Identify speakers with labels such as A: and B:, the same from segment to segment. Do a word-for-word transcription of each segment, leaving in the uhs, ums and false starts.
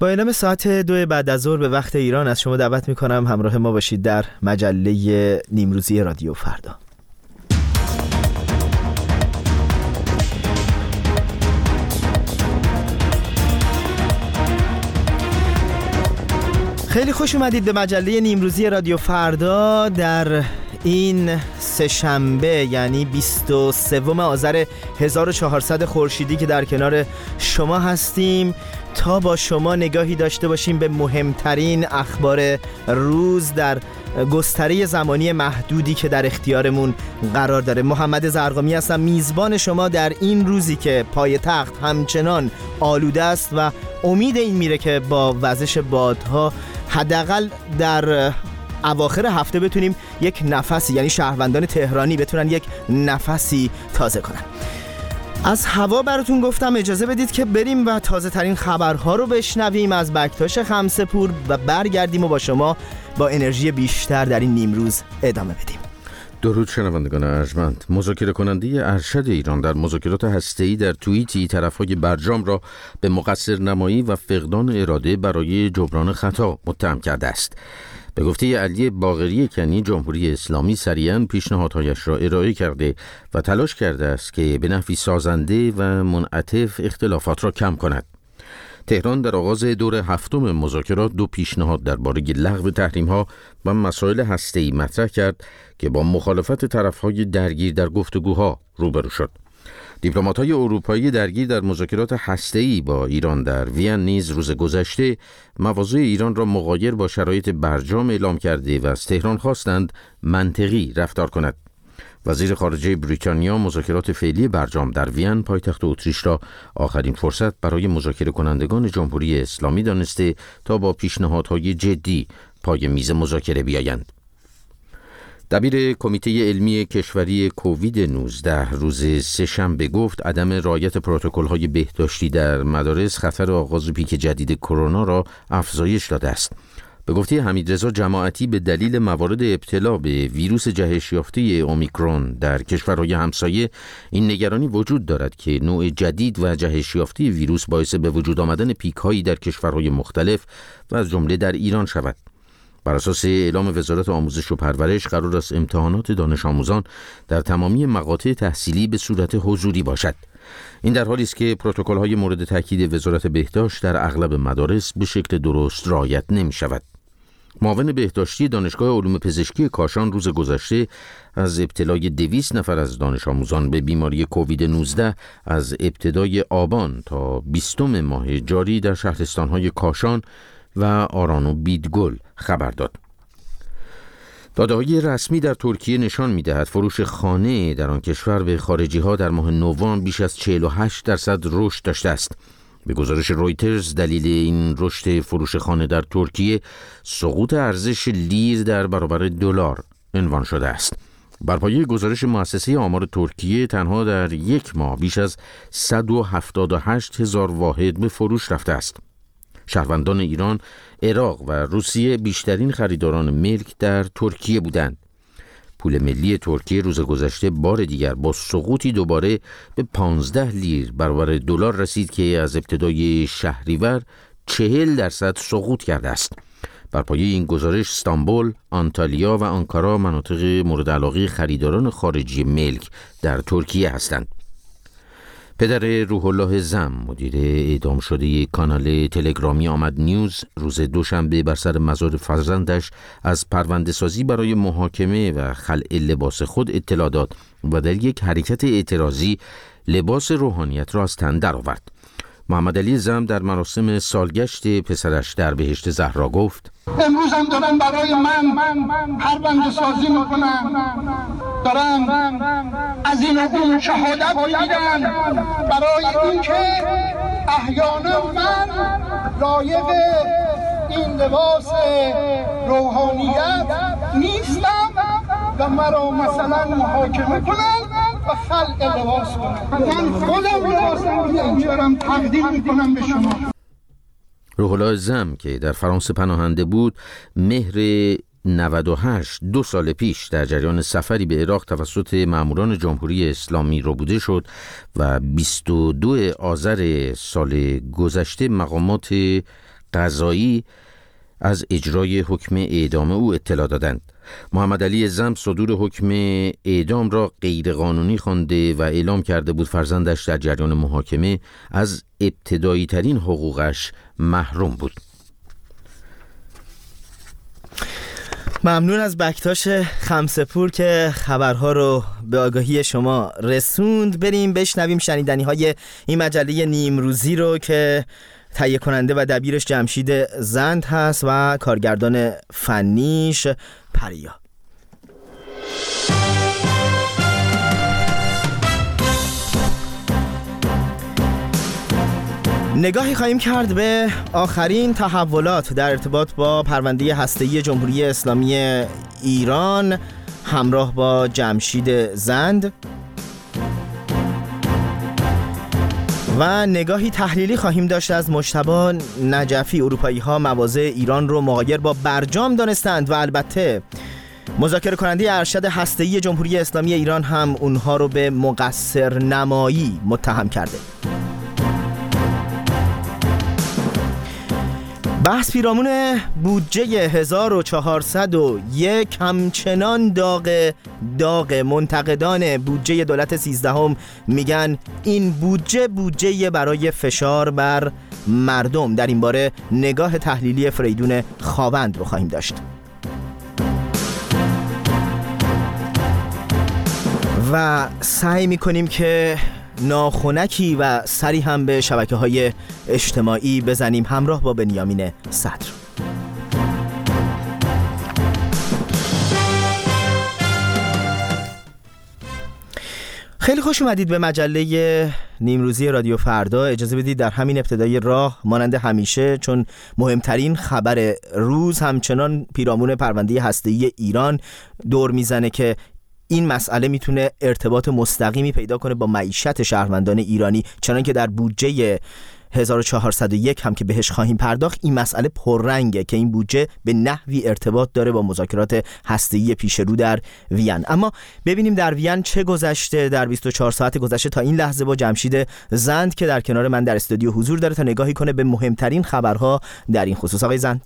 A: با اعلام ساعت دو بعد از ظهر به وقت ایران از شما دعوت میکنم همراه ما باشید در مجله نیمروزی رادیو فردا. خیلی خوش اومدید به مجله نیمروزی رادیو فردا در این سه‌شنبه، یعنی بیست و سوم آذر هزار و چهارصد خورشیدی که در کنار شما هستیم تا با شما نگاهی داشته باشیم به مهمترین اخبار روز در گستره زمانی محدودی که در اختیارمون قرار داره. محمد زرقامی هستم، میزبان شما در این روزی که پایتخت همچنان آلوده است و امید این میره که با وزش بادها حداقل در اواخر هفته بتونیم یک نفسی، یعنی شهروندان تهرانی بتونن یک نفسی تازه کنن. از هوا براتون گفتم، اجازه بدید که بریم و تازه ترین خبرها رو بشنویم از بکتاش خمسه‌پور و برگردیم و با شما با انرژی بیشتر در این نیمروز ادامه بدیم.
B: درود شنوندگان ارجمند. مذاکره کننده ارشد ایران در مذاکرات هسته‌ای در توییتی طرف‌های برجام را به مقصر نمایی و فقدان اراده برای جبران خطا متهم کرده است. به گفته علی باقری کنی، جمهوری اسلامی سریعاً پیشنهادهایش را ارائه کرده و تلاش کرده است که به نحوی سازنده و منعطف اختلافات را کم کند. تهران در آغاز دور هفتم مذاکرات دو پیشنهاد درباره لغو تحریم‌ها و مسائل هسته‌ای مطرح کرد که با مخالفت طرف‌های درگیر در گفتگوها روبرو شد. دیپلمات‌های اروپایی درگیر در مذاکرات هسته‌ای با ایران در وین نیز روز گذشته مواضع ایران را مغایر با شرایط برجام اعلام کرده و از تهران خواستند منطقی رفتار کند. وزیر خارجه بریتانیا مذاکرات فعلی برجام در وین پایتخت اتریش را آخرین فرصت برای مذاکره کنندگان جمهوری اسلامی دانسته تا با پیشنهادهای جدی پای میز مذاکره بیایند. دبیر کمیته علمی کشوری کووید نوزده روز سه‌شنبه گفت عدم رعایت پروتکل‌های بهداشتی در مدارس خطر آغاز پیک جدید کرونا را افزایش داده است. به گفته حمیدرضا جماعتی، به دلیل موارد ابتلا به ویروس جهش یافته اومیکرون در کشورهای همسایه این نگرانی وجود دارد که نوع جدید و جهش یافته ویروس باعث به وجود آمدن پیک‌هایی در کشورهای مختلف و از جمله در ایران شود. بر اساس اعلام وزارت آموزش و پرورش قرار است امتحانات دانش آموزان در تمامی مقاطع تحصیلی به صورت حضوری باشد. این در حالی است که پروتکل‌های مورد تاکید وزارت بهداشت در اغلب مدارس به شکل درست رعایت نمی‌شود. معاون بهداشتی دانشگاه علوم پزشکی کاشان روز گذشته از ابتلای دویست نفر از دانش آموزان به بیماری کووید نوزده از ابتدای آبان تا بیستم ماه جاری در شهرستان‌های کاشان و آران و بیدگل خبر داد. داده‌های رسمی در ترکیه نشان می‌دهد فروش خانه در آن کشور به خارجی‌ها در ماه نوامبر بیش از چهل و هشت درصد رشد داشته است. به گزارش رویترز، دلیل این رشد فروش خانه در ترکیه سقوط ارزش لیر در برابر دلار عنوان شده است. بر پایه گزارش مؤسسه آمار ترکیه، تنها در یک ماه بیش از صد و هفتاد و هشت هزار واحد به فروش رفته است. شهروندان ایران، عراق و روسیه بیشترین خریداران ملک در ترکیه بودند. پول ملی ترکیه روز گذشته بار دیگر با سقوطی دوباره به پانزده لیر برابر دلار رسید که از ابتدای شهریور چهل درصد سقوط کرده است. بر پایه این گزارش استانبول، آنتالیا و آنکارا مناطق مورد علاقه خریداران خارجی ملک در ترکیه هستند. پدر روح الله زم، مدیر اعدام شده کانال تلگرامی آمد نیوز، روز دوشنبه بر سر مزار فرزندش از پرونده سازی برای محاکمه و خلع لباس خود اطلاع داد و در یک حرکت اعتراضی لباس روحانیت را از تن درآورد. محمد علی زم در مراسم سالگشت پسرش در بهشت زهرا گفت:
C: امروز هم دارن برای من پرونده سازی میکنن، دارن از این اون شهادت میدن برای اینکه احیانا من لایق این لباس روحانیت نیستم و مرا مثلا محاکمه کنن و خلع لباس کنن. من خودم لباسم اینجارم تقدیم میکنم به شما.
B: روح الله زم که در فرانسه پناهنده بود، مهر نود و هشت دو سال پیش در جریان سفری به عراق توسط ماموران جمهوری اسلامی ربوده شد و بیست و دو آذر سال گذشته مقامات قضایی از اجرای حکم اعدام او اطلاع دادند. محمد علی زم صدور حکم اعدام را غیرقانونی خوانده و اعلام کرده بود فرزندش در جریان محاکمه از ابتدایی ترین حقوقش محروم بود.
A: ممنون از بکتاش خمسه‌پور که خبرها رو به آگاهی شما رسوند. بریم بشنویم شنیدنی های این مجله نیمروزی رو که تهیه کننده و دبیرش جمشید زند هست و کارگردان فنیش پریا. نگاهی خواهیم کرد به آخرین تحولات در ارتباط با پرونده هسته‌ای جمهوری اسلامی ایران همراه با جمشید زند و نگاهی تحلیلی خواهیم داشت از مجتبی نجفی. اروپایی ها مواضع ایران رو مغایر با برجام دانستند و البته مذاکره کننده ارشد هسته‌ای جمهوری اسلامی ایران هم اونها رو به مقصر نمایی متهم کرده. بحث پیرامون بودجه هزار و چهارصد و یک همچنان داغ داغ. منتقدان بودجه دولت سیزدهم میگن این بودجه بودجه برای فشار بر مردم. در این باره نگاه تحلیلی فریدون خاوند رو خواهیم داشت و سعی میکنیم که ناخنکی و سری هم به شبکه‌های اجتماعی بزنیم همراه با بنیامین صدر. خیلی خوش اومدید به مجله نیمروزی رادیو فردا. اجازه بدید در همین ابتدای راه مانند همیشه، چون مهمترین خبر روز همچنان پیرامون پرونده هسته‌ای ایران دور میزنه که این مسئله میتونه ارتباط مستقیمی پیدا کنه با معیشت شهروندان ایرانی، چنان که در بودجه هزار و چهارصد و یک هم که بهش خواهیم پرداخت این مسئله پررنگه که این بودجه به نحوی ارتباط داره با مذاکرات هسته‌ای پیش رو در وین. اما ببینیم در وین چه گذشته در بیست و چهار ساعت گذشته تا این لحظه با جمشید زند که در کنار من در استودیو حضور داره تا نگاهی کنه به مهمترین خبرها در این خصوص. آقای زند،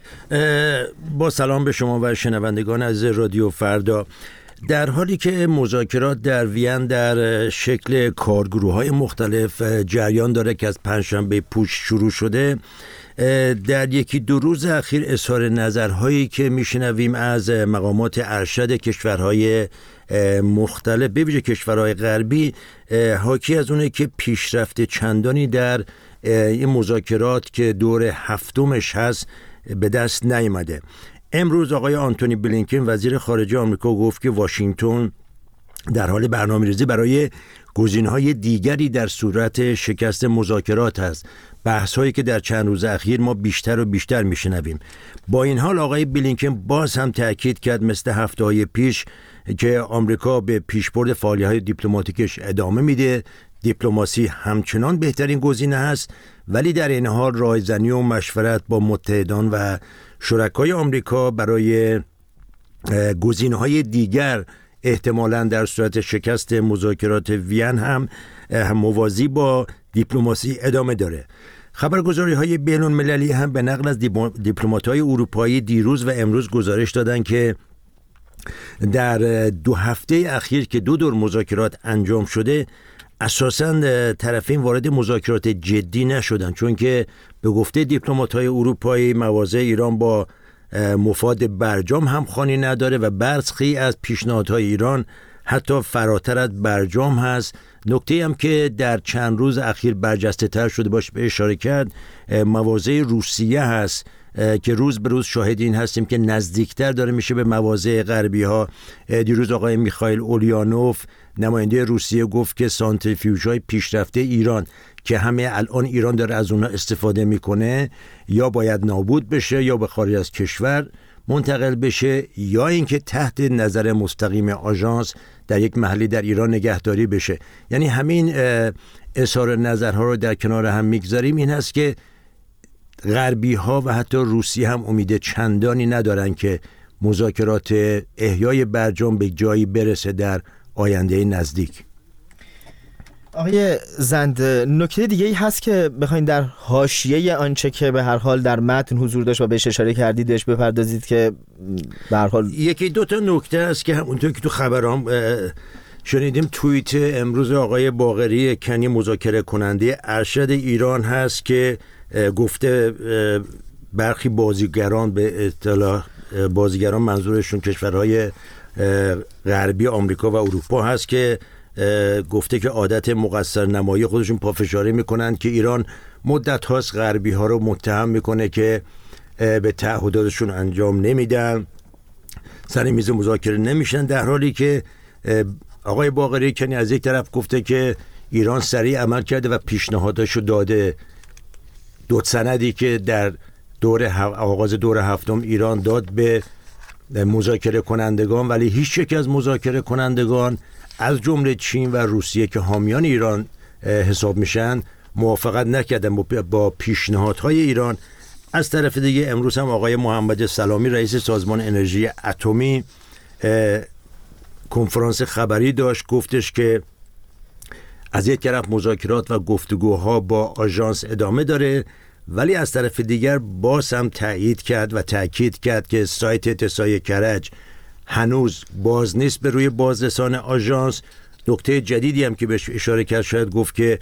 D: با سلام به شما و شنوندگان از رادیو فردا. در حالی که مذاکرات در وین در شکل کارگروه‌های مختلف جریان داره که از پنجشنبه پوش شروع شده، در یکی دو روز اخیر اظهار نظرهایی که میشنویم از مقامات ارشد کشورهای مختلف به ویژه کشورهای غربی حاکی از اونه که پیشرفت چندانی در این مذاکرات که دور هفتمش هست به دست نیامده. امروز آقای آنتونی بلینکن وزیر خارجه آمریکا گفت که واشنگتن در حال برنامه‌ریزی برای گزینه‌های دیگری در صورت شکست مذاکرات است. بحث‌هایی که در چند روز اخیر ما بیشتر و بیشتر میشنویم. با این حال آقای بلینکن باز هم تاکید کرد مثل هفته‌های پیش که آمریکا به پیشبرد فعالیت‌های دیپلماتیکش ادامه میده. دیپلماسی همچنان بهترین گزینه است، ولی در این حال رایزنی و مشورت با متحدان و شرکای آمریکا برای گزینه‌های دیگر احتمالاً در صورت شکست مذاکرات وین هم موازی با دیپلماسی ادامه داره. خبرگزاری‌های بین‌المللی هم به نقل از دیپلمات‌های اروپایی دیروز و امروز گزارش دادن که در دو هفته اخیر که دو دور مذاکرات انجام شده اساساً طرفین وارد مذاکرات جدی نشدن، چون که به گفته دیپلمات‌های اروپایی مواضع ایران با مفاد برجام همخوانی نداره و برخی از پیشنهادهای ایران حتی فراتر از برجام هست. نکته هم که در چند روز اخیر برجسته تر شده باشه به اشاره کرد مواضع روسیه هست که روز به روز شاهد این هستیم که نزدیکتر داره میشه به مواضع غربی ها. دیروز آقای میخائیل اولیانوف نماینده روسیه گفت که سانتریفیوژهای پیشرفته ایران که همه الان ایران داره از اونها استفاده میکنه یا باید نابود بشه یا به خارج از کشور منتقل بشه یا اینکه تحت نظر مستقیم آژانس در یک محلی در ایران نگهداری بشه. یعنی همین اظهار نظرها رو در کنار هم میگذاریم، این هست که غربی ها و حتی روسیه هم امید چندانی ندارن که مذاکرات احیای برجام به جایی برسه در آینده نزدیک.
A: آقای زند، نکته دیگه ای هست که بخواید در حاشیه آنچه که به هر حال در متن حضور داشت و بهش اشاره کردید بهش بپردازید که به هر حال
D: یکی دو تا نکته است که همونطور که تو خبرام شنیدیم، توییت امروز آقای باقری کنی مذاکره کننده ارشد ایران هست که گفته برخی بازیگران، به اصطلاح بازیگران منظورشون کشورهای غربی آمریکا و اروپا هست، که گفته که عادت مقصر نمایی خودشون پافشاری میکنن که ایران مدت هاست غربی ها رو متهم میکنه که به تعهداتشون انجام نمیدن، سر میز مذاکره نمیشن، در حالی که آقای باقری کنی از یک طرف گفته که ایران سریع عمل کرده و پیشنهاداشو داده. دو سندی که در دور آغاز دور هفتم ایران داد به مذاکره کنندگان، ولی هیچ یک از مذاکره کنندگان از جمله چین و روسیه که حامیان ایران حساب میشن موافقت نکردن با پیشنهادهای ایران. از طرف دیگه امروز هم آقای محمد سلامی رئیس سازمان انرژی اتمی کنفرانس خبری داشت، گفتش که از یک طرف مذاکرات و گفتگوها با آژانس ادامه داره، ولی از طرف دیگر باز هم تایید کرد و تاکید کرد که سایت اتصای کرج هنوز باز نیست به روی بازرسان آژانس. نکته جدیدی هم که بهش اشاره کرد، شاید گفت که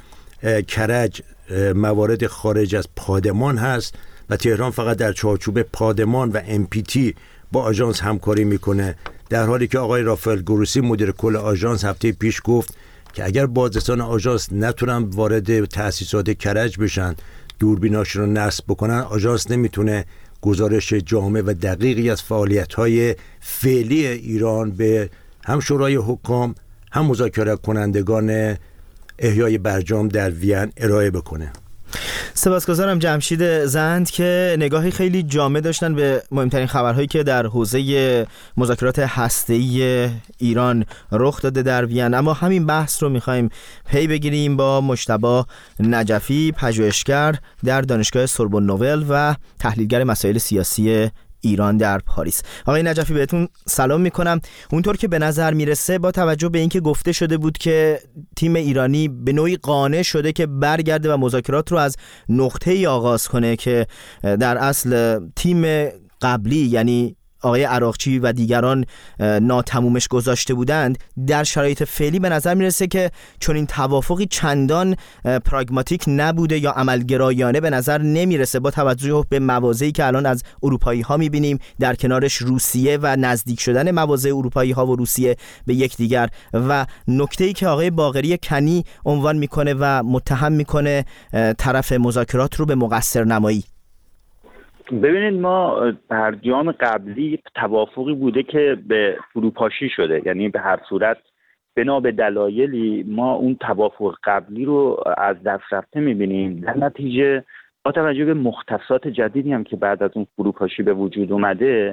D: کرج موارد خارج از پادمان هست و تهران فقط در چارچوب پادمان و ام پی تی با آژانس همکاری میکنه، در حالی که آقای رافائل گروسی مدیر کل آژانس هفته پیش گفت که اگر بازرسان آژانس نتونن وارد تأسیسات کرج بشن، دوربیناشون رو نصب بکنن، آژانس نمیتونه گزارش جامع و دقیقی از فعالیت‌های فعلی ایران به هم شورای حکام هم مذاکره کنندگان احیای برجام در وین ارائه بکنه.
A: سپاسگزارم جمشید زند که نگاهی خیلی جامع داشتن به مهمترین خبرهایی که در حوزه مذاکرات هسته‌ای ایران رخ داده در وین. اما همین بحث رو می‌خوایم پی بگیریم با مجتبی نجفی، پژوهشگر در دانشگاه سوربن نوول و تحلیلگر مسائل سیاسی ایران در پاریس. آقای نجفی بهتون سلام میکنم. اونطور که به نظر میرسه با توجه به اینکه گفته شده بود که تیم ایرانی به نوعی قانع شده که برگرده و مذاکرات رو از نقطه‌ای آغاز کنه که در اصل تیم قبلی یعنی آقای عراقچی و دیگران ناتمومش گذاشته بودند، در شرایط فعلی به نظر میرسه که چون این توافقی چندان پراگماتیک نبوده یا عملگرایانه به نظر نمیرسه، با توجه به مواضعی که الان از اروپایی ها میبینیم، در کنارش روسیه و نزدیک شدن مواضع اروپایی ها و روسیه به یکدیگر، و نکته‌ای که آقای باقری کنی عنوان میکنه و متهم میکنه طرف مذاکرات رو به مقصر نمایی.
E: ببینید، ما برجام قبلی توافقی بوده که به فروپاشی شده، یعنی به هر صورت بنا به دلایلی ما اون توافق قبلی رو از دست رفته میبینیم. در نتیجه با توجه به مختصات جدیدی هم که بعد از اون فروپاشی به وجود اومده،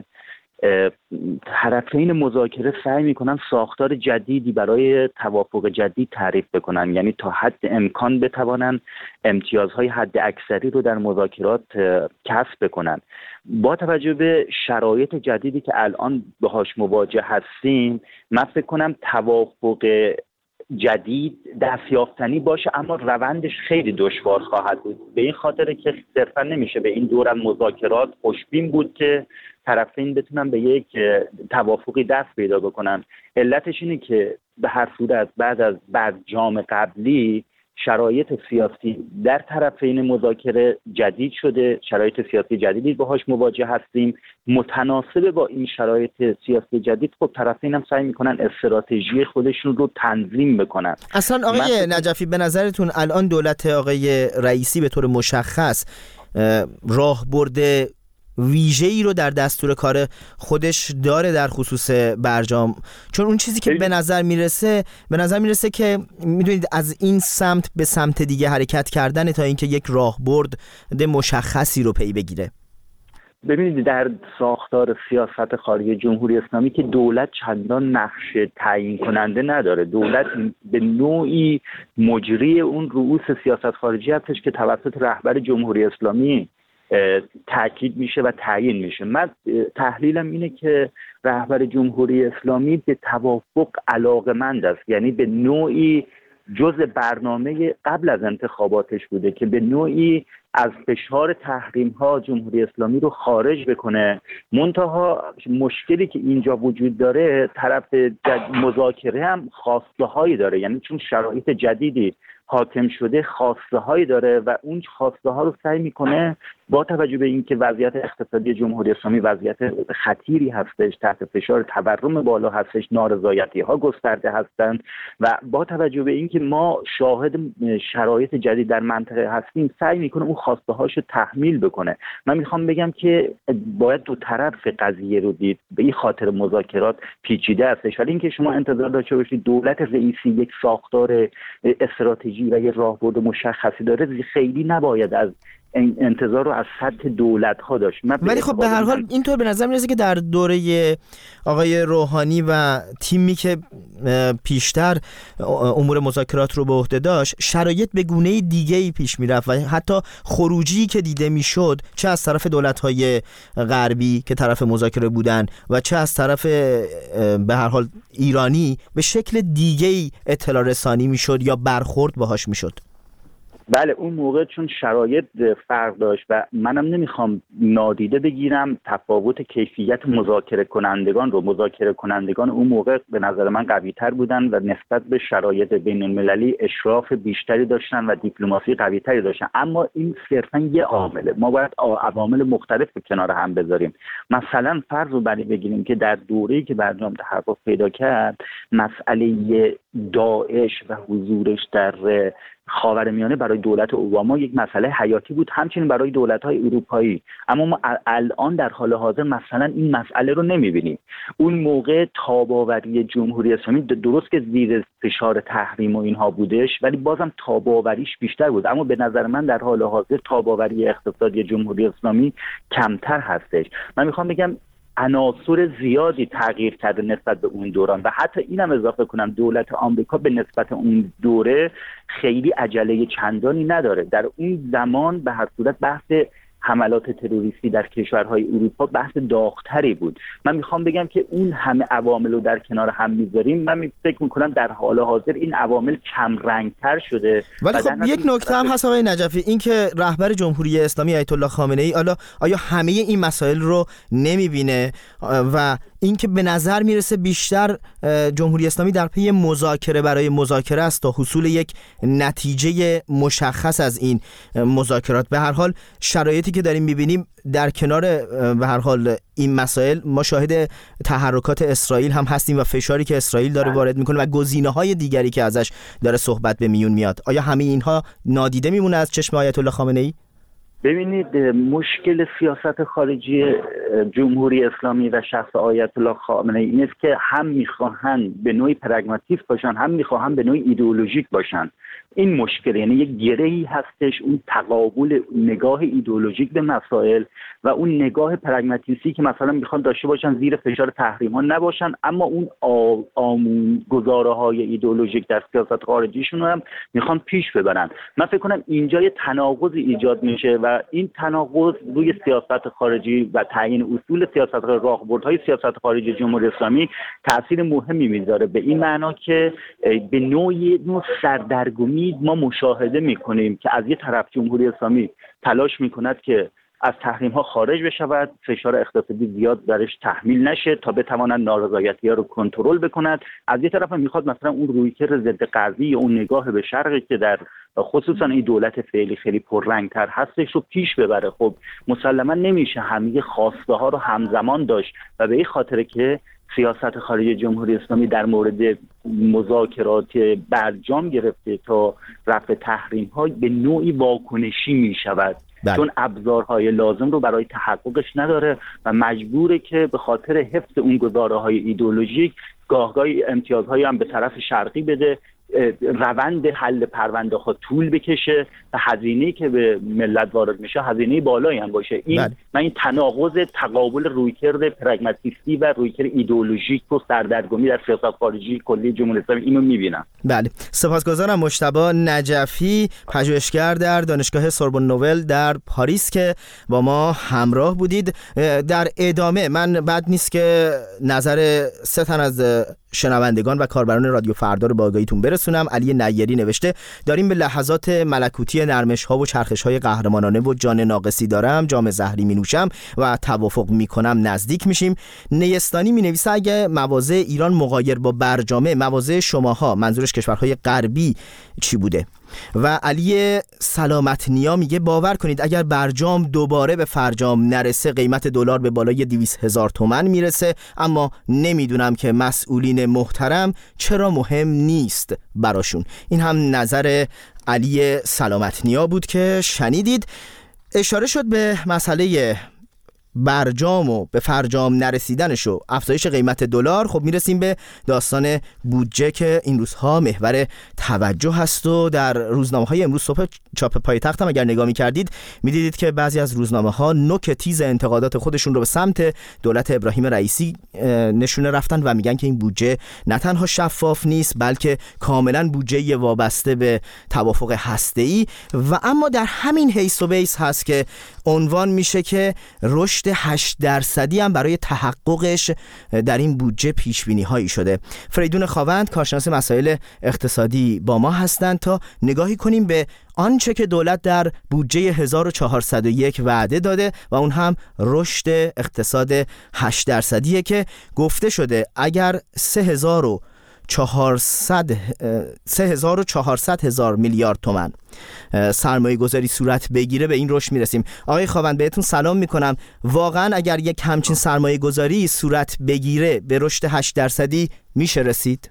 E: طرفین مذاکره سعی میکنن ساختار جدیدی برای توافق جدید تعریف بکنن، یعنی تا حد امکان بتوانن امتیازهای حد اکثری رو در مذاکرات کسب بکنن. با توجه به شرایط جدیدی که الان باهاش مواجه هستیم، من فکر کنم توافق جدید دستیافتنی باشه، اما روندش خیلی دشوار خواهد بود، به این خاطر که صرفا نمیشه به این دور مذاکرات خوشبین بود که طرفین بتونن به یک توافقی دست پیدا بکنن. علتش اینه که به هر صورت بعد از برجام قبلی شرایط سیاسی در طرفین مذاکره جدید شده، شرایط سیاسی جدیدی باهاش مواجه هستیم. متناسب با این شرایط سیاسی جدید خب طرفین هم سعی میکنن استراتژی خودشون رو تنظیم بکنن.
A: اصلا آقای نجفی به نظرتون الان دولت آقای رئیسی به طور مشخص راهبرد ویژه‌ای رو در دستور کار خودش داره در خصوص برجام؟ چون اون چیزی که به نظر میرسه به نظر میرسه که میدونید از این سمت به سمت دیگه حرکت کردن تا اینکه یک راهبرد مشخصی رو پی بگیره.
E: ببینید، در ساختار سیاست خارجی جمهوری اسلامی که دولت چندان نقش تعیین کننده نداره، دولت به نوعی مجری اون رؤوس سیاست خارجی هستش که توسط رهبر جمهوری اسلامی تاکید میشه و تعیین میشه. من تحلیلم اینه که رهبر جمهوری اسلامی به توافق علاقمند است، یعنی به نوعی جزء برنامه قبل از انتخاباتش بوده که به نوعی از فشار تحریم ها جمهوری اسلامی رو خارج بکنه. منتها مشکلی که اینجا وجود داره، طرف مذاکره هم خواسته هایی داره، یعنی چون شرایط جدیدی حاکم شده خواسته هایی داره و اون خواسته ها رو سعی میکنه با توجه به اینکه وضعیت اقتصادی جمهوری اسلامی وضعیت خطیری هستش، تحت فشار تورم بالا هستش، نارضایتی ها گسترده هستند و با توجه به اینکه ما شاهد شرایط جدید در منطقه هستیم سعی میکنه اون خواسته هاشو تحمیل بکنه. من میخوام بگم که باید دو طرف قضیه رو دید، به این خاطر مذاکرات پیچیده هستش، ولی اینکه شما انتظار داشته باشید دولت رئیسی یک ساختار استراتژی و یک راهبرد مشخصی داره، خیلی نباید از انتظار رو از سطح دولت ها داشت.
A: ولی خب به هر حال اینطور به نظر میرسه که در دوره آقای روحانی و تیمی که پیشتر امور مذاکرات رو به عهده داشت شرایط به گونه دیگه‌ای پیش میرفت و حتی خروجی که دیده میشد چه از طرف دولت‌های غربی که طرف مذاکره بودن و چه از طرف به هر حال ایرانی به شکل دیگه‌ای اطلاع رسانی میشد یا برخورد باهاش میشد.
E: بله اون موقع چون شرایط فرق داشت و منم نمیخوام نادیده بگیرم تفاوت کیفیت مذاکره کنندگان رو. مذاکره کنندگان اون موقع به نظر من قوی تر بودن و نسبت به شرایط بین المللی اشراف بیشتری داشتن و دیپلماسی قوی تری داشتن، اما این صرفا یه عامله. ما باید عوامل مختلف کنار هم بذاریم. مثلا فرض رو بری بگیریم که در دوره‌ای که برجام تحقق پیدا کرد مسئله داعش و حضورش در خاورمیانه برای دولت اوباما یک مسئله حیاتی بود، همچنین برای دولت‌های اروپایی. اما ما الان در حال حاضر مثلا این مسئله رو نمی‌بینیم. اون موقع تاب‌آوری جمهوری اسلامی درست که زیر فشار تحریم و اینها بودش، ولی بازم تاب‌آوریش بیشتر بود. اما به نظر من در حال حاضر تاب‌آوری اقتصادی جمهوری اسلامی کمتر هستش. من میخوام بگم عناصر زیادی تغییر کرده نسبت به اون دوران و حتی اینم اضافه کنم دولت آمریکا به نسبت اون دوره خیلی عجله چندانی نداره. در اون زمان به هر صورت بحث حملات تروریستی در کشورهای اروپا بحث داغ‌تری بود. من میخوام بگم که اون همه عوامل رو در کنار هم میذاریم، من فکر میکنم در حال حاضر این عوامل کم رنگ‌تر شده.
A: ولی خب یک نکته هم هست آقای نجفی، این که رهبر جمهوری اسلامی آیت الله خامنه‌ای حالا آیا همه این مسائل رو نمیبینه و اینکه به نظر میرسه بیشتر جمهوری اسلامی در پی مذاکره برای مذاکره است تا حصول یک نتیجه مشخص از این مذاکرات. به هر حال شرایطی که داریم میبینیم در کنار به هر حال این مسائل ما شاهد تحرکات اسرائیل هم هستیم و فشاری که اسرائیل داره وارد میکنه و گزینه‌های دیگری که ازش داره صحبت به میون میاد. آیا همه اینها نادیده میمونه از چشم آیت الله خامنه‌ای؟
E: ببینید مشکل سیاست خارجی جمهوری اسلامی و شخص آیت الله خامنه‌ای این است که هم میخواهند به نوعی پرگماتیست باشن، هم میخواهند به نوعی ایدئولوژیک باشن. این مشکل یعنی یک گره‌ای هستش، اون تقابل نگاه ایدئولوژیک به مسائل و اون نگاه پرگماتیستی که مثلا میخوان داشته باشن زیر فشار تحریم ها نباشن، اما اون آمون گزاره های ایدئولوژیک در سیاست خارجیشون هم میخوان پیش ببرن. من فکر کنم اینجا یه تناقضی ایجاد میشه و این تناقض روی سیاست خارجی و تعیین اصول سیاست راهبردهای سیاست خارجی جمهوری اسلامی تاثیر مهمی میذاره، به این معنا که به نوعی نوع سردرگمی ما مشاهده میکنیم که از یه طرف جمهوری اسلامی تلاش میکند که از تحریم ها خارج بشود، فشار اقتصادی زیاد درش تحمیل نشه تا بتواند نارضایتی ها رو کنترل بکند. از یه طرف هم میخواد مثلا اون رویکرد ضد غربی، اون نگاه به شرقی که در خصوصا این دولت فعلی خیلی پررنگتر هستش رو پیش ببره. خب مسلما نمیشه همه خواسته ها رو همزمان داشت و به این خاطر که سیاست خارجی جمهوری اسلامی در مورد مذاکرات برجام گرفته تا رفع تحریم ها به نوعی واکنشی می شود، چون ابزارهای لازم رو برای تحققش نداره و مجبوره که به خاطر حفظ اون گزاره‌های ایدئولوژیک گاهگاهی امتیازهایی هم به طرف شرقی بده، روند حل پرونده ها طول بکشه و هزینه‌ای که به ملت وارد میشه هزینه بالایی هم باشه. این بله. من این تناقض تقابل رویکرد پرگماتیستی و رویکرد ایدئولوژیک و سردرگمی در سیاست خارجی کلی جمهوری اسلامی اینو میبینم.
A: بله، سپاسگزارم مجتبی نجفی، پژوهشگر در دانشگاه سوربن نوول در پاریس که با ما همراه بودید. در ادامه من بد نیست که نظر سه تن از شنوندگان و کاربران رادیو فردا رو با آگاهیتون برسونم. علی نیری نوشته داریم به لحظات ملکوتی نرمش ها و چرخش های قهرمانانه و جان ناقصی دارم، جام زهری می نوشم و توافق می کنم نزدیک میشیم. نیستانی می نویسه اگه مواضع ایران مغایر با برجامه، مواضع شماها، منظورش کشورهای غربی، چی بوده؟ و علی سلامت نیا میگه باور کنید اگر برجام دوباره به فرجام نرسه قیمت دلار به بالای دویست هزار تومان میرسه، اما نمیدونم که مسئولین محترم چرا مهم نیست براشون. این هم نظر علی سلامت نیا بود که شنیدید. اشاره شد به مسئله برجام و به فرجام نرسیدنش و افزایش قیمت دلار. خب میرسیم به داستان بودجه که این روزها محور توجه هست و در روزنامه‌های امروز صبح چاپ پایتخت هم اگر نگاه می‌کردید می‌دیدید که بعضی از روزنامه‌ها نوک تیز انتقادات خودشون رو به سمت دولت ابراهیم رئیسی نشونه رفتن و میگن که این بودجه نه تنها شفاف نیست بلکه کاملا بودجه وابسته به توافق هسته‌ای و اما در همین حیث و بیس هست که عنوان میشه که رشد هشت درصدی هم برای تحققش در این بودجه پیش بینی هایی شده. فریدون خاوند کارشناس مسائل اقتصادی با ما هستند تا نگاهی کنیم به آنچه که دولت در بودجه هزار و چهارصد و یک وعده داده و اون هم رشد اقتصاد هشت درصدیه که گفته شده اگر سه هزار و چهارصد هزار میلیارد تومان سرمایه گذاری صورت بگیره به این رشد میرسیم. آقای خاوند بهتون سلام میکنم. واقعا اگر یک همچین سرمایه گذاری صورت بگیره به رشد هشت درصدی میشه رسید؟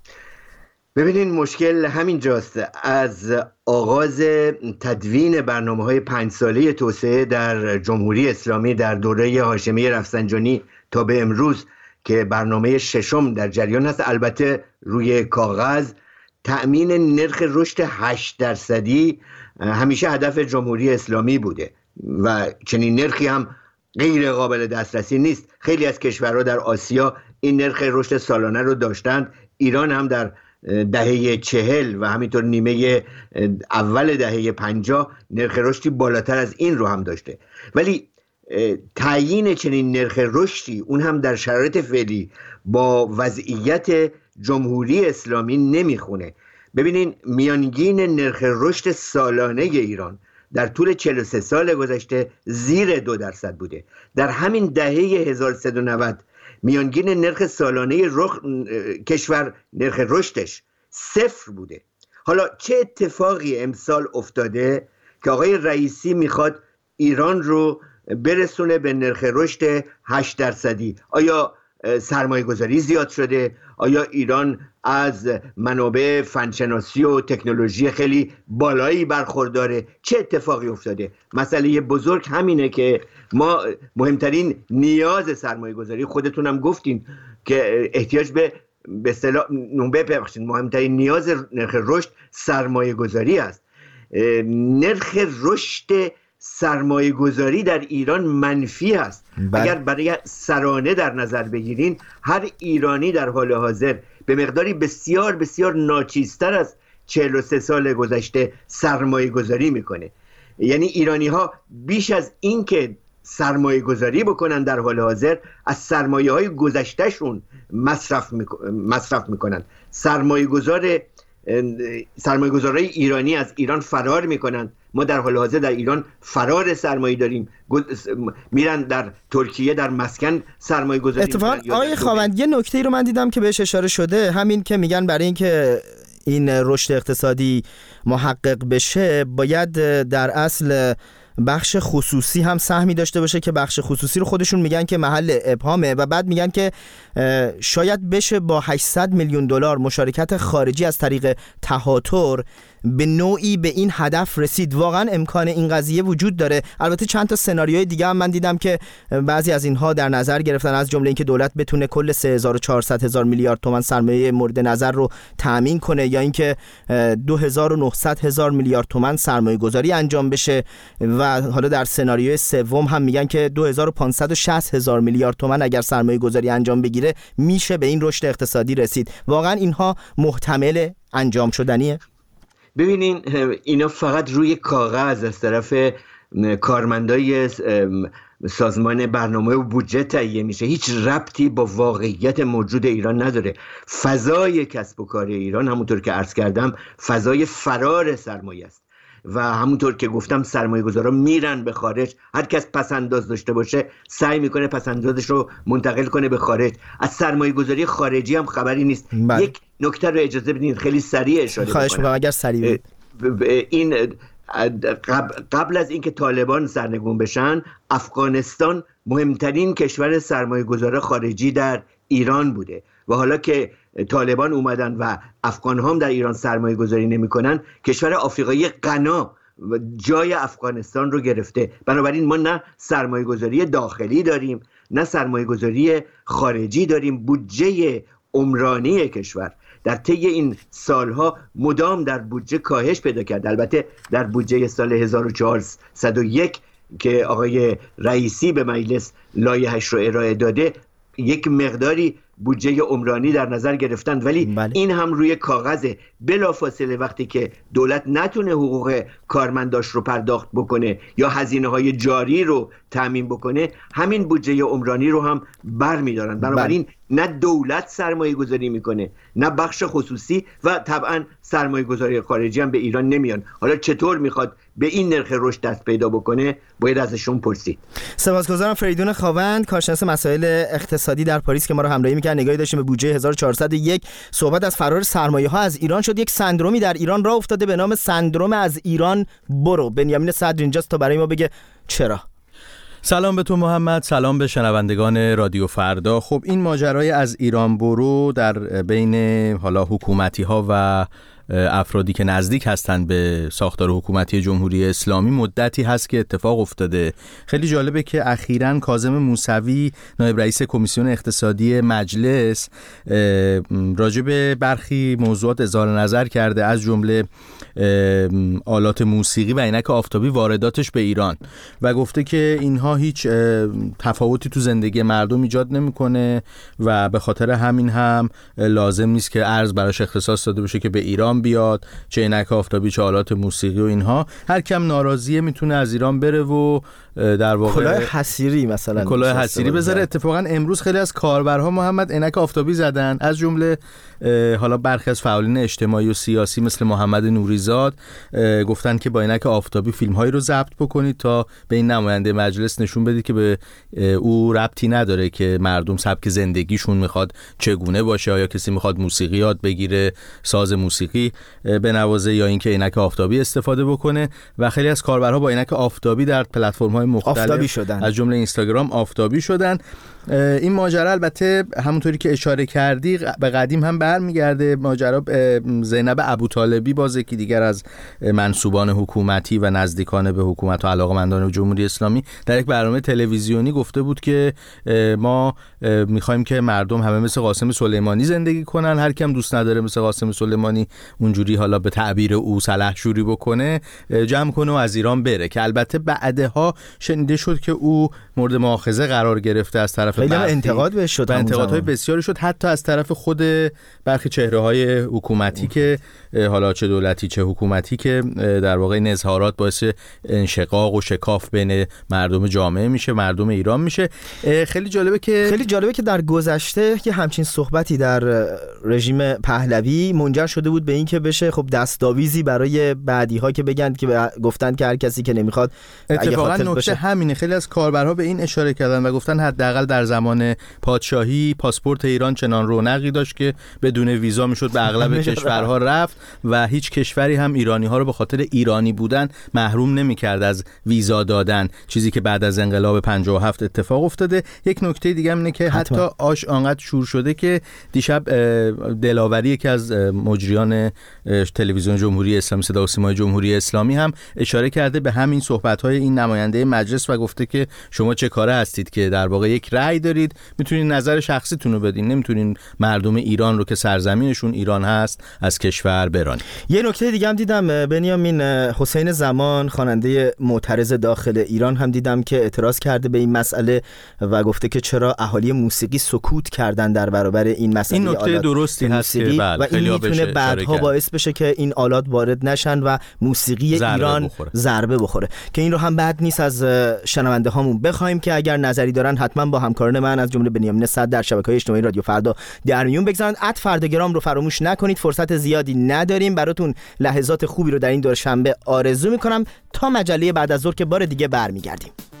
F: ببینین مشکل همین جاست. از آغاز تدوین برنامه‌های پنج ساله توسعه در جمهوری اسلامی در دوره هاشمی رفسنجانی تا به امروز که برنامه ششم در جریان هست، البته روی کاغذ تأمین نرخ رشد هشت درصدی همیشه هدف جمهوری اسلامی بوده و چنین نرخی هم غیر قابل دسترسی نیست. خیلی از کشورها در آسیا این نرخ رشد سالانه رو داشتند. ایران هم در دهه چهل و همینطور نیمه اول دهه پنجاه نرخ رشدی بالاتر از این رو هم داشته، ولی تعیین چنین نرخ رشدی اون هم در شرایط فعلی با وضعیت جمهوری اسلامی نمیخونه. ببینین میانگین نرخ رشد سالانه ایران در طول چهل و سه سال گذشته زیر دو درصد بوده. در همین دهه هزار و سیصد و نود میانگین نرخ سالانه رخ... کشور نرخ رشدش صفر بوده. حالا چه اتفاقی امسال افتاده که آقای رئیسی میخواد ایران رو برسونه به نرخ رشد هشت درصدی؟ آیا سرمایه گذاری زیاد شده؟ آیا ایران از منابع فنشناسی و تکنولوژی خیلی بالایی برخورداره؟ چه اتفاقی افتاده؟ مسئله بزرگ همینه که ما مهمترین نیاز سرمایه گذاری، خودتون هم گفتین که احتیاج به به اصطلاح نوبه ببخشید مهمترین نیاز نرخ رشد سرمایه گذاری است. نرخ رشد سرمایه گذاری در ایران منفی است. بله. اگر برای سرانه در نظر بگیرین، هر ایرانی در حال حاضر به مقداری بسیار بسیار ناچیزتر از چهل و سه سال گذشته سرمایه گذاری میکنه. یعنی ایرانی ها بیش از این که سرمایه گذاری بکنن در حال حاضر از سرمایه های گذشته شون مصرف, میک... مصرف میکنن. سرمایه گذار سرمایه گذارای ایرانی از ایران فرار میکنن. ما در حال حاضر در ایران فرار سرمایه داریم، میرن در ترکیه در مسکن سرمایه گذاری.
A: اتفاقا آقای خاوند یه نکته‌ای رو من دیدم که بهش اشاره شده، همین که میگن برای اینکه این رشد اقتصادی محقق بشه باید در اصل بخش خصوصی هم سهمی داشته باشه که بخش خصوصی رو خودشون میگن که محل ابهامه و بعد میگن که شاید بشه با هشتصد میلیون دلار مشارکت خارجی از طریق تهاتر به نوعی به این هدف رسید. واقعا امکان این قضیه وجود داره؟ البته چند تا سناریوی دیگه هم من دیدم که بعضی از اینها در نظر گرفتن، از جمله اینکه دولت بتونه کل سه هزار و چهارصد هزار میلیارد تومان سرمایه مورد نظر رو تأمین کنه یا اینکه دو هزار و نهصد هزار میلیارد تومان سرمایه گذاری انجام بشه و و حالا در سناریوی سوم هم میگن که دو هزار و پانصد و شصت هزار میلیارد تومان اگر سرمایه گذاری انجام بگیره میشه به این رشد اقتصادی رسید. واقعا اینها محتمل انجام شدنیه؟
F: ببینین اینا فقط روی کاغذ از طرف کارمندای سازمان برنامه و بودجه تهیه میشه، هیچ ربطی با واقعیت موجود ایران نداره. فضای کسب و کار ایران همونطور که عرض کردم فضای فرار سرمایه است و همونطور که گفتم سرمایه گذارا میرن به خارج. هر کس پسنداز داشته باشه سعی میکنه پسندازش رو منتقل کنه به خارج. از سرمایه گذاری خارجی هم خبری نیست.
A: بله.
F: یک نکته رو اجازه بدین خیلی سریع اشاره بکنم.
A: خواهش میکنم اگر سریع
F: این قبل از اینکه طالبان سرنگون بشن افغانستان مهمترین کشور سرمایه گذار خارجی در ایران بوده و حالا که طالبان اومدن و افغان هم در ایران سرمایه گذاری نمی کنن کشور آفریقایی غنا جای افغانستان رو گرفته. بنابراین ما نه سرمایه گذاری داخلی داریم نه سرمایه گذاری خارجی داریم. بودجه عمرانی کشور در طی این سالها مدام در بودجه کاهش پیدا کرد. البته در بودجه سال هزار و چهارصد و یک که آقای رئیسی به مجلس لایحه‌اش رو ارائه داده یک مقداری بودجه عمرانی در نظر گرفتن، ولی بله. این هم روی کاغذه. بلافاصله وقتی که دولت نتونه حقوق کارمنداش رو پرداخت بکنه یا هزینه‌های جاری رو تامین بکنه همین بودجه عمرانی رو هم برمی‌دارن. بنابراین نه دولت سرمایه گذاری میکنه نه بخش خصوصی و طبعا سرمایه گذاری خارجی هم به ایران نمیان. حالا چطور میخواد به این نرخ رشد دست پیدا بکنه باید ازشون پرسید.
A: سپاسگزارم. فریدون خاوند کارشناس مسائل اقتصادی در پاریس که ما رو همراهی می‌کرد. نگاهی داشتیم به بودجه هزار و چهارصد و یک. صحبت از فرار سرمایه‌ها از ایران شد. یک سندرومی در ایران راه افتاده به نام سندروم از ایران برو. بنیامین صدر اینجاست تا برای ما بگه چرا.
G: سلام به تو محمد، سلام به شنوندگان رادیو فردا. خب این ماجرای از ایران برو در بین حالا حکومتی ها و افرادی که نزدیک هستند به ساختار حکومتی جمهوری اسلامی مدتی هست که اتفاق افتاده. خیلی جالبه که اخیراً کاظم موسوی نایب رئیس کمیسیون اقتصادی مجلس راجع به برخی موضوعات اظهار نظر کرده، از جمله آلات موسیقی و عینک آفتابی وارداتش به ایران، و گفته که اینها هیچ تفاوتی تو زندگی مردم ایجاد نمیکنه و به خاطر همین هم لازم نیست که ارز براش اختصاص داده بشه که به ایران بیاد، چه عینک آفتابی چه آلات موسیقی و اینها. هر کم ناراضیه میتونه از ایران بره و در واقع
A: کلاه حصیری مثلا
G: کلاه حصیری بذاره. اتفاقا امروز خیلی از کاربرها محمد عینک آفتابی زدن، از جمله حالا برخی از فعالین اجتماعی و سیاسی مثل محمد نوریزاد گفتن که با عینک آفتابی فیلم هایی رو ضبط بکنید تا به این نماینده مجلس نشون بدید که به او ربطی نداره که مردم سبک زندگیشون میخواد چگونه باشه، یا کسی میخواد موسیقی یاد بگیره، ساز موسیقی بنوازه، یا اینکه عینک آفتابی استفاده بکنه. و خیلی از کاربرها با عینک آفتابی در پلتفرم‌های مختلف از جمله اینستاگرام آفتابی شدن. این ماجرا البته همونطوری که اشاره کردی به قدیم هم برمیگرده. ماجرا زینب ابوطالبی باز یکی دیگر از منسوبان حکومتی و نزدیکان به حکومت و علاقه‌مندان جمهوری اسلامی در یک برنامه تلویزیونی گفته بود که ما میخوایم که مردم همه مثل قاسم سلیمانی زندگی کنن، هر کیم دوست نداره مثل قاسم سلیمانی اونجوری حالا به تعبیر او سلحشوری بکنه جمع کنه و از ایران بره، که البته بعدها شنیده شد که او مورد مؤاخذه قرار گرفته از طرف
A: خیلی انتقاد بهش شد،
G: انتقادهای بسیاری شد، حتی از طرف خود برخی چهره‌های حکومتی که حالا چه دولتی چه حکومتی که در واقع این اظهارات باعث انشقاق و شکاف بین مردم جامعه میشه، مردم ایران میشه. خیلی جالبه که
A: خیلی جالبه که در گذشته که همچین صحبتی در رژیم پهلوی منجر شده بود به این که بشه خب دستاویزی برای بعدی‌ها که بگن که گفتن که هر کسی که نمیخواد.
G: اتفاقا نکته همینه، خیلی از کاربرها به این اشاره کردن و گفتن حداقل در زمان پادشاهی پاسپورت ایران چنان رونقی داشت که بدون ویزا میشد به اغلب کشورها رفت و هیچ کشوری هم ایرانی ها رو به خاطر ایرانی بودن محروم نمیکرد از ویزا دادن، چیزی که بعد از انقلاب پنجاه و هفت اتفاق افتاده. یک نکته دیگه اینه که حتی آش آنقدر شور شده که دیشب دلاوری یکی از مجریان تلویزیون جمهوری اسلامی، صدا و سیمای جمهوری اسلامی، هم اشاره کرده به همین صحبت‌های این نماینده مجلس و گفته که شما چه کاره هستید که در واقع یک رأی رأی دارید میتونین نظر شخصیتون رو بدین، نمیتونین مردم ایران رو که سرزمینشون ایران هست از کشور برانید.
A: یه نکته دیگه هم دیدم بنیامین، حسین زمان خواننده معترض داخل ایران هم دیدم که اعتراض کرده به این مسئله و گفته که چرا اهالی موسیقی سکوت کردن در برابر این مسئله.
G: این نکته درستی هست که بله،
A: و این میتونه بعدها باعث بشه که این آلات وارد نشن و موسیقی ضربه ایران بخوره. ضربه بخوره که این رو هم بد نیست از شنونده هامون بخوایم که اگر نظری دارن حتما با همکاران من از جمله بنیامین صدر در شبکه‌های اجتماعی رادیو فردا در میون بگذارن. ات فرداگرام رو فراموش نکنید، فرصت زیادی نداریم، براتون لحظات خوبی رو در این دوشنبه آرزو میکنم تا مجله بعد از ظهر که بار دیگه برمیگردیم.